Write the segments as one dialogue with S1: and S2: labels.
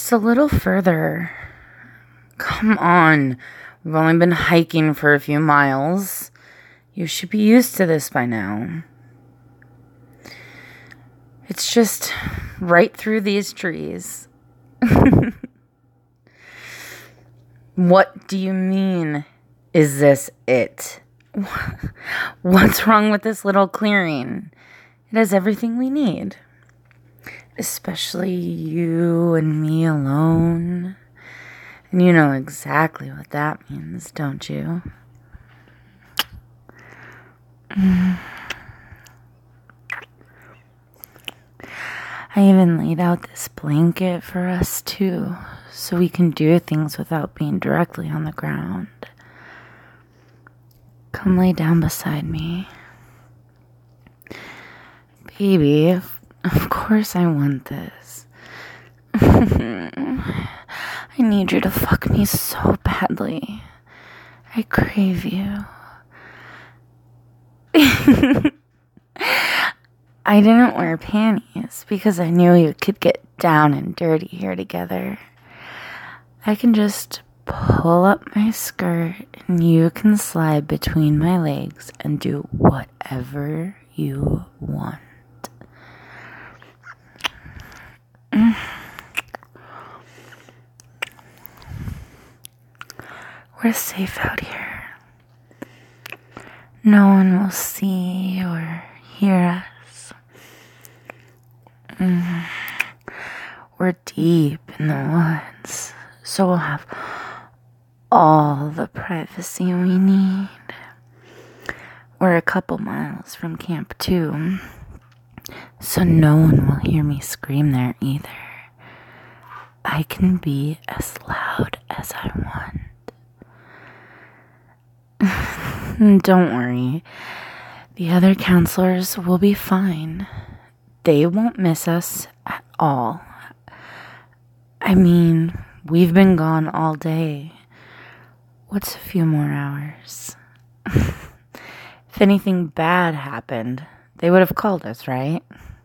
S1: Just a little further. Come on. We've only been hiking for a few miles. You should be used to this by now. It's just right through these trees. What do you mean? Is this it? What's wrong with this little clearing? It has everything we need. Especially you and me alone. And you know exactly what that means, don't you? I even laid out this blanket for us too, so we can do things without being directly on the ground. Come lay down beside me. Baby, of course I want this. I need you to fuck me so badly. I crave you. I didn't wear panties because I knew you could get down and dirty here together. I can just pull up my skirt and you can slide between my legs and do whatever you want. We're safe out here. No one will see or hear us. We're deep in the woods, so we'll have all the privacy we need. We're a couple miles from Camp 2, so no one will hear me scream there either. I can be as loud as I want. Don't worry. The other counselors will be fine. They won't miss us at all. I mean, we've been gone all day. What's a few more hours? If anything bad happened, they would have called us, right?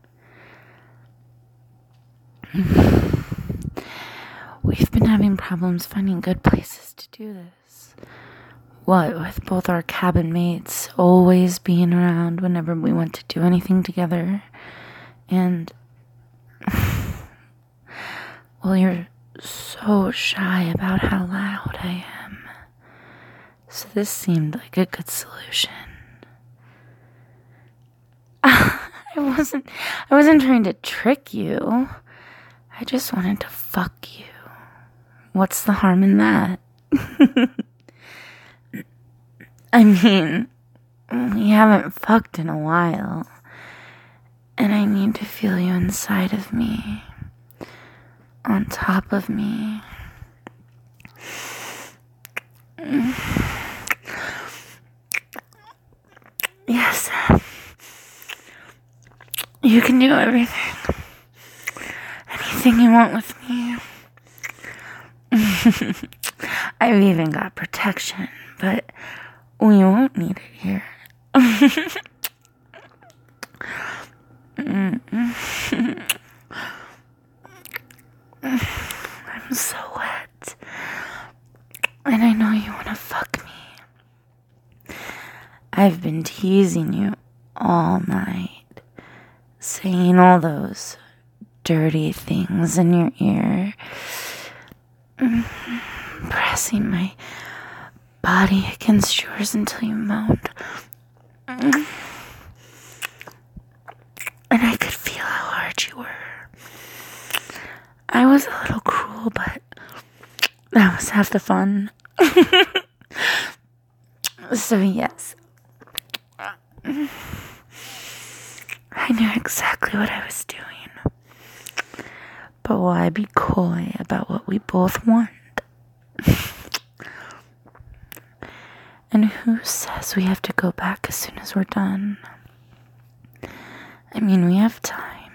S1: We've been having problems finding good places to do this. What with both our cabin mates always being around whenever we want to do anything together. And, well, you're so shy about how loud I am. So this seemed like a good solution. I wasn't trying to trick you. I just wanted to fuck you. What's the harm in that? I mean, we haven't fucked in a while, and I need to feel you inside of me, on top of me. Yes, you can do everything, anything you want with me. I've even got protection, but we won't need it here. I'm so wet. And I know you want to fuck me. I've been teasing you all night, saying all those dirty things in your ear, pressing my body against yours until you moaned. And I could feel how hard you were. I was a little cruel, but that was half the fun. So yes, I knew exactly what I was doing. But why be coy about what we both want? And who says we have to go back as soon as we're done? I mean, we have time.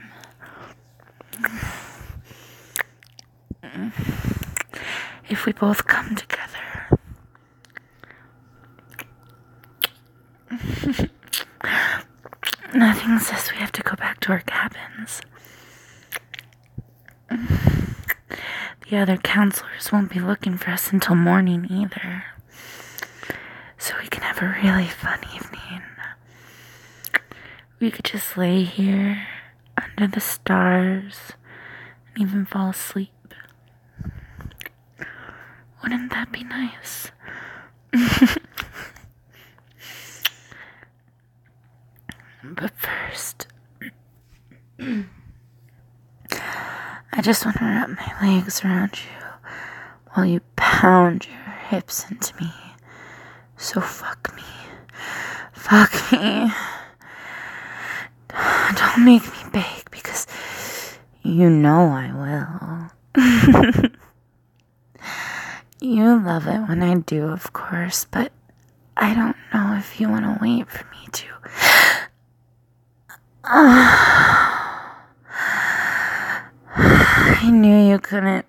S1: If we both come together. Nothing says we have to go back to our cabins. The the other counselors won't be looking for us until morning either. So we can have a really fun evening. We could just lay here under the stars and even fall asleep. Wouldn't that be nice? But first, I just want to wrap my legs around you while you pound your hips into me. So fuck me. Fuck me. Don't make me beg, because you know I will. You love it when I do, of course, but I don't know if you want to wait for me to. I knew you couldn't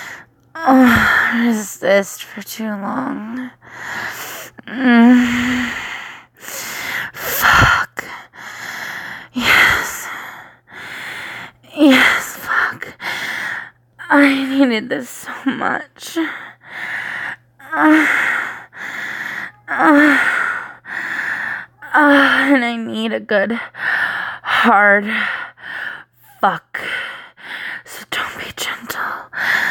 S1: resist for too long. Fuck. Yes. Yes, fuck. I needed this so much. And I need a good, hard fuck. So don't be gentle.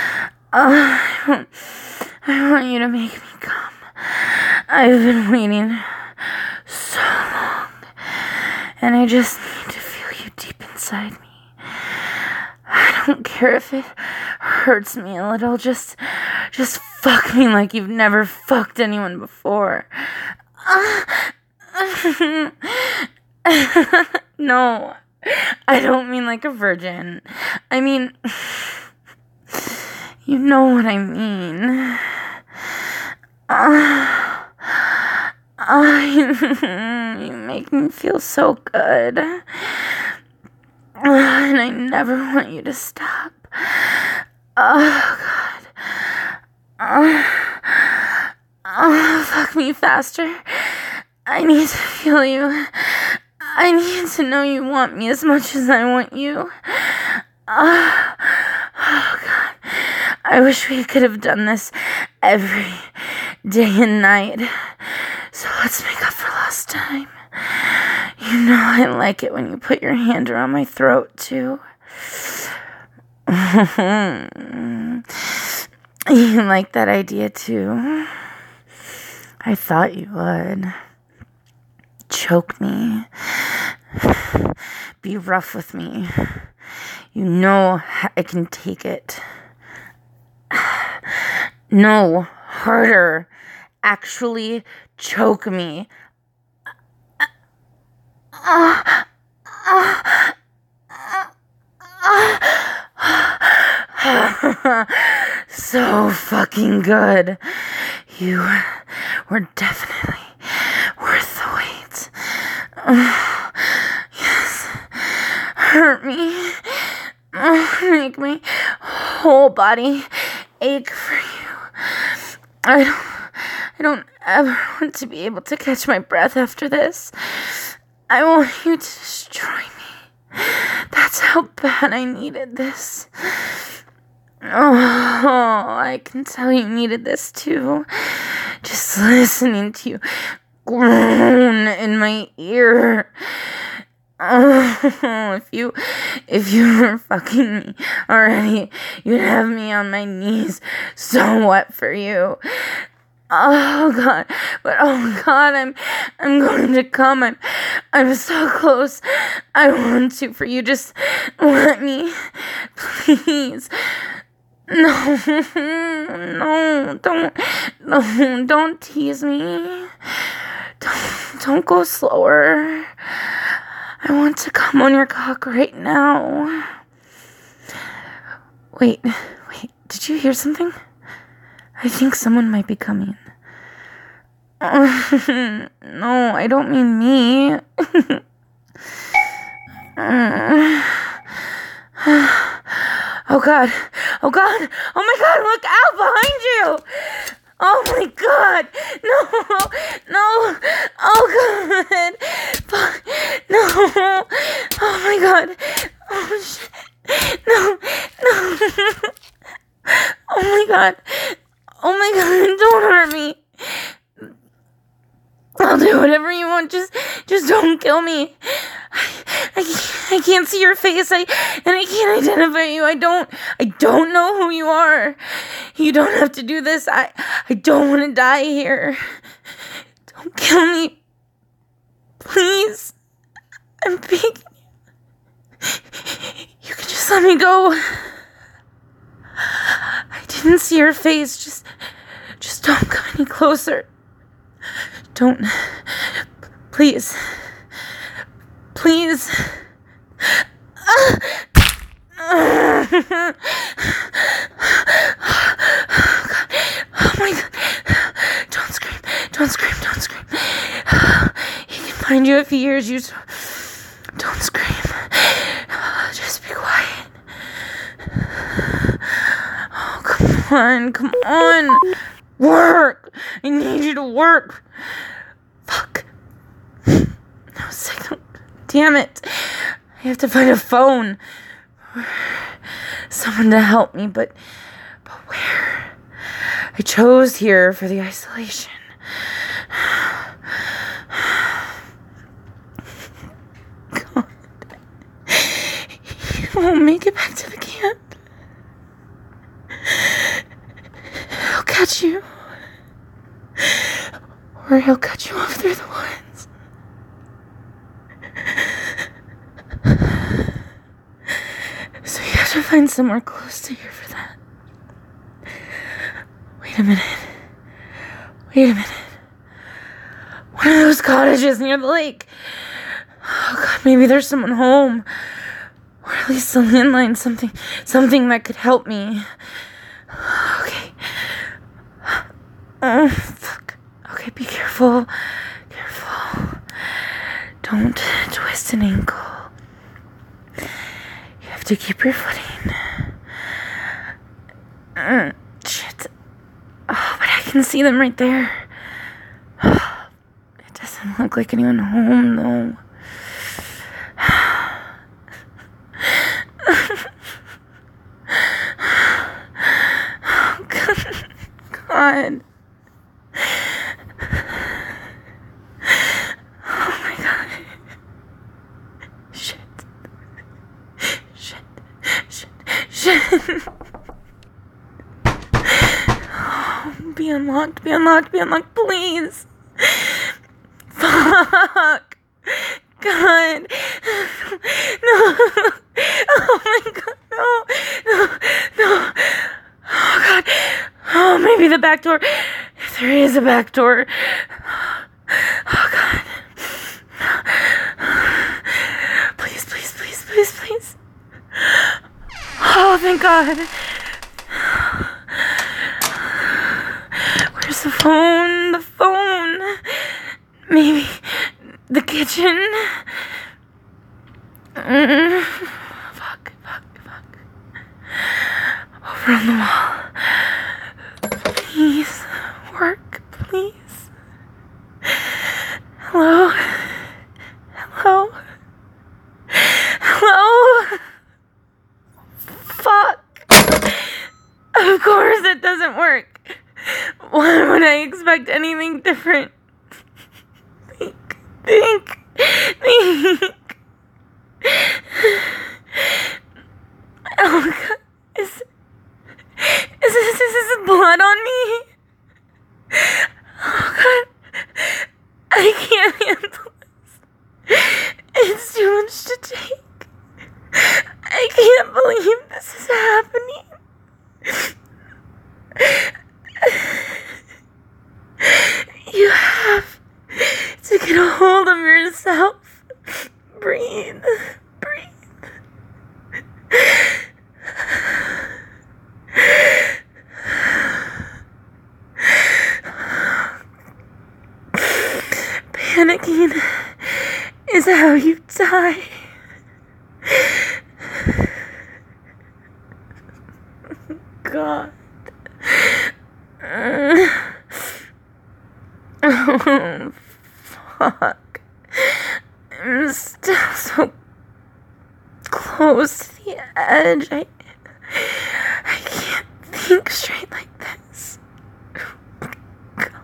S1: I want you to make me come. I've been waiting so long, and I just need to feel you deep inside me. I don't care if it hurts me a little. Just fuck me like you've never fucked anyone before. No, I don't mean like a virgin. I mean, you know what I mean. You make me feel so good. And I never want you to stop. Oh, God. Fuck me faster. I need to feel you. I need to know you want me as much as I want you. Oh, God. I wish we could have done this every day and night. So let's make up for lost time. You know I like it when you put your hand around my throat, too. You like that idea, too? I thought you would. Choke me. Be rough with me. You know I can take it. No, harder. Actually choke me. So fucking good. You were definitely worth the wait. Yes. Hurt me. Make my whole body ache for you. I don't ever want to be able to catch my breath after this. I want you to destroy me. That's how bad I needed this. Oh, I can tell you needed this too. Just listening to you groan in my ear. Oh, if you were fucking me already, you'd have me on my knees so wet for you. Oh, God. But, oh, God, I'm going to come. I'm so close. I want to for you. Just let me. Please. No, don't tease me. Don't go slower. I want to come on your cock right now. Wait, did you hear something? I think someone might be coming. No, I don't mean me. Oh, God. Oh, God. Oh, my God. Look out behind you. Oh, my God. No. Oh, God. Fuck. No. Oh, my God. Oh, shit. No. Oh my God, don't hurt me. I'll do whatever you want. Just don't kill me. I can't see your face. I can't identify you. I don't know who you are. You don't have to do this. I don't want to die here. Don't kill me. Please. I'm begging you. You can just let me go. I didn't see your face. Just don't come any closer. Don't. Please. Please. Oh my God. Don't scream. Don't scream. Don't scream. He can find you if he hears you. So don't scream. Just be quiet. Oh, come on. Come on. Work. I need you to work. Fuck. No signal. Damn it. I have to find a phone. Someone to help me, but where? I chose here for the isolation. God. I won't make it back to the camp. He'll catch you. Or he'll cut you off through the woods. So you have to find somewhere close to here for that. Wait a minute. One of those cottages near the lake. Oh God, maybe there's someone home. Or at least a landline, something that could help me. Okay. Oh, fuck. Okay, be careful. Don't twist an ankle. You have to keep your footing. Shit. Oh, but I can see them right there. It doesn't look like anyone home, though. Oh, God. Oh, my God. Shit. Oh, be unlocked, please. Fuck. God. No. Oh my God. No. Oh God. Oh, maybe the back door. If there is a back door. Oh God. Please. Oh, thank God. Where's the phone? Maybe the kitchen. Fuck. Over on the wall. Please. Work, please. Hello? Fuck. Of course it doesn't work. Why would I expect anything different? Think. Oh God. Is this blood on me? Oh God. I can't handle this. It's too much to take. I can't believe this is happening. You have to get a hold of yourself. Breathe. Panicking is how you die. God. Oh, fuck. I'm still so close to the edge. I can't think straight like this.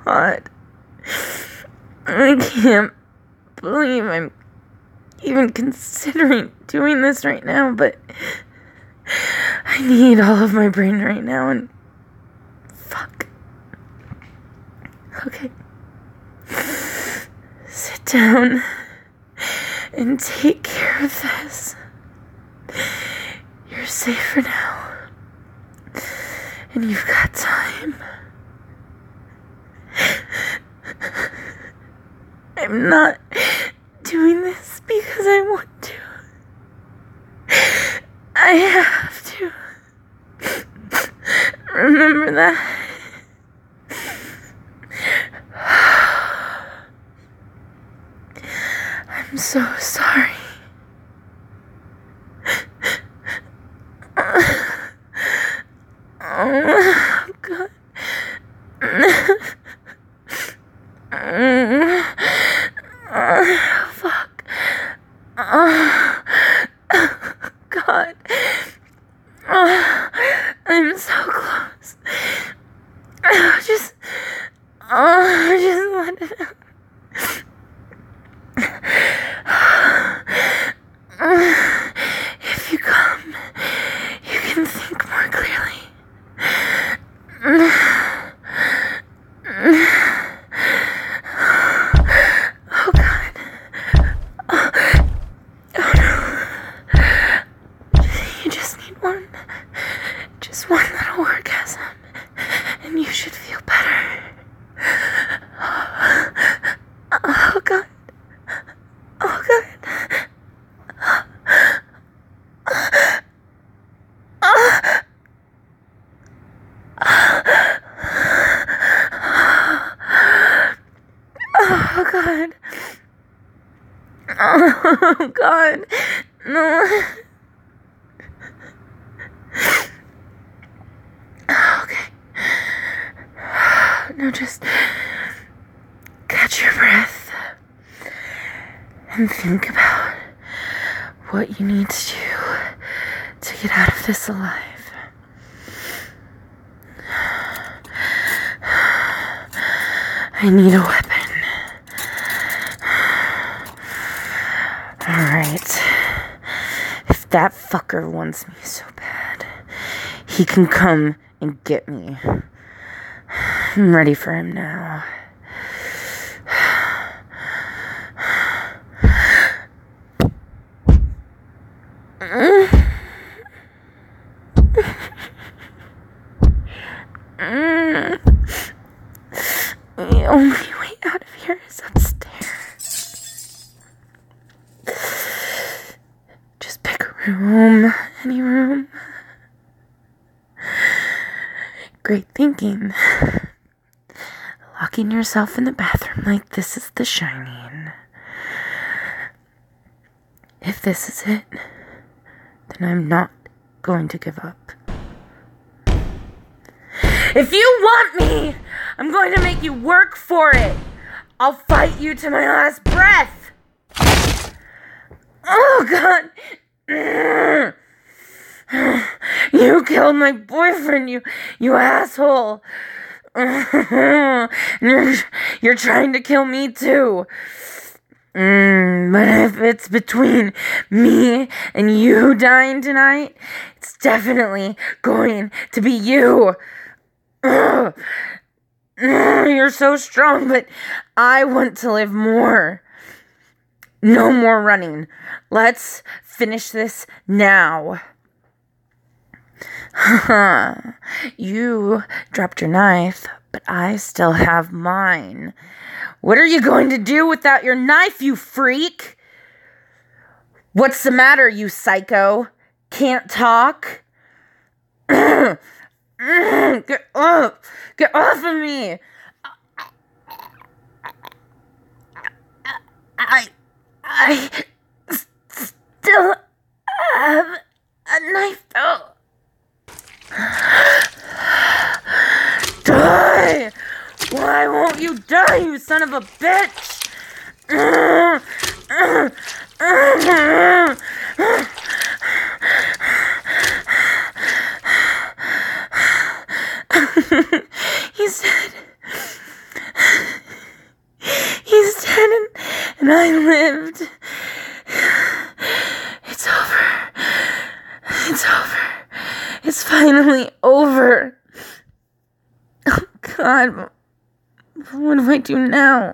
S1: God. I can't believe I'm even considering doing this right now, but I need all of my brain right now, and fuck. Okay. Sit down and take care of this. You're safe for now. And you've got time. I'm not doing this because I want to. I have to. Remember that. I'm so sorry. Oh, God. Fuck. God. I'm so close. Just let it out. If you come, you can think more clearly. Oh, God. Oh, no. You just need one. Just one little orgasm, and you should feel better. Oh, God. Oh, God. Oh, God. Oh, God. No. Okay. Now just catch your breath and think about what you need to do to get out of this alive. I need a weapon. Alright. If that fucker wants me so bad, he can come and get me. I'm ready for him now. The only way out of here is upstairs. Just pick a room, any room. Great thinking. Locking yourself in the bathroom like this is The Shining. If this is it, then I'm not going to give up. If you want me, I'm going to make you work for it. I'll fight you to my last breath. Oh, God. You killed my boyfriend, you asshole. You're trying to kill me too. But if it's between me and you dying tonight, it's definitely going to be you. You're so strong, but I want to live more. No more running. Let's finish this now. You dropped your knife, but I still have mine. What are you going to do without your knife, you freak? What's the matter, you psycho? Can't talk? Get up! Get off of me! I still have a knife, though. Die! Why won't you die, you son of a bitch? He said It's finally over. Oh, God. What do I do now?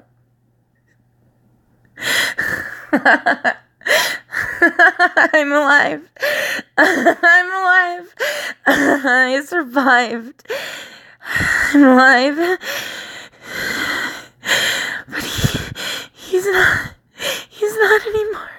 S1: I'm alive. I'm alive. I survived. I'm alive. But he's not anymore.